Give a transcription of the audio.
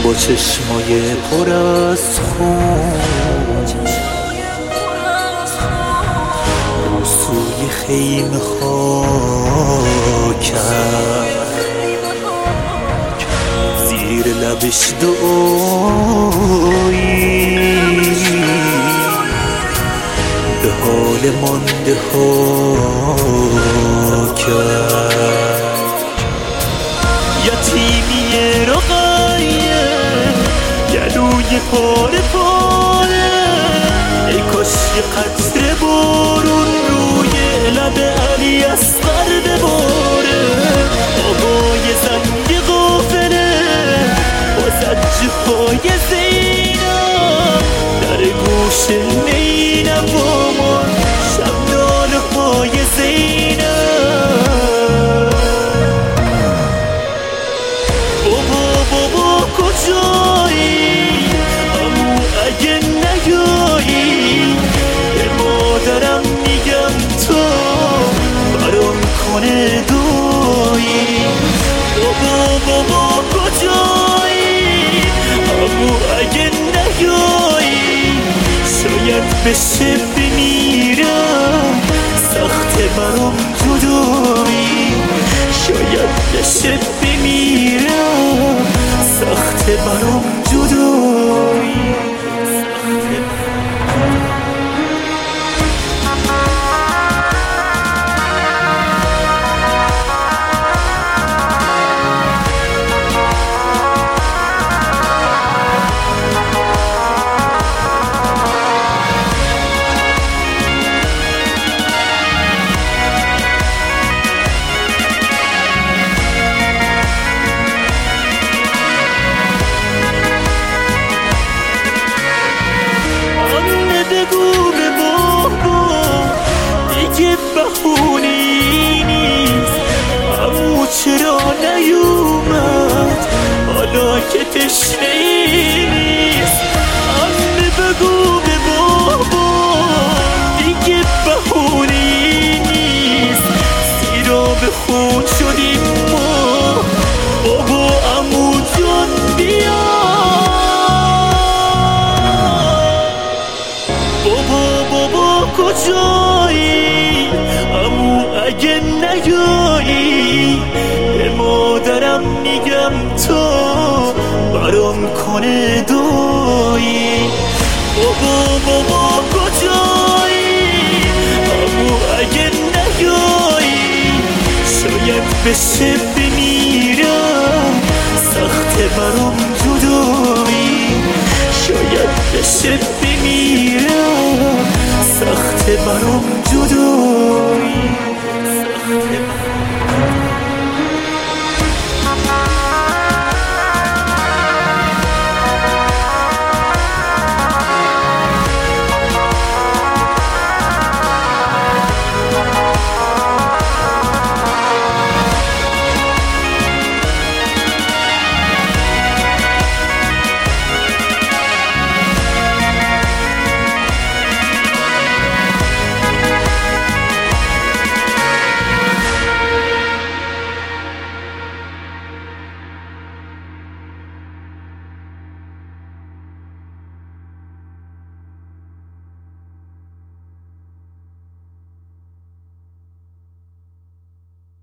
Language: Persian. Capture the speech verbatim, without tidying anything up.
با چشمای پر از خون رو سوی خیمه خاکم زیر لبش دعایی به حال مانده ها کرد. یتیمی رقیه گلوی پاره پاره، ای کاش یه قطره بارون روی لب علی اصغر بباره. آقای زنگ غافله با زجه های زینب در گوش نینوامان شب ناله های زینب. بابا بابا کجایی امو اگه نیایی، به مادرم میگم تو برام کنه دویی. بابا بابا کجایی امو اگه نیایی، شاید بشه بمیرم سخت برام جدایی. شاید بشه بمیرم سخت برام جدایی. بگو به بابا دیگه بهونی نیست، عمو چرا نیومد حالا که تشنه نیست. عمه بگو به بابا دیگه بهونی نیست، زیرا به خون شدیم ما. بابا عمو جان بیا، کجایی امو اگه نیایی، به مادرم میگم تو برام کنه دویی. بابا بابا کجایی امو اگه نیایی، شاید بشه بمیرم سخت برام جدایی. شاید بشه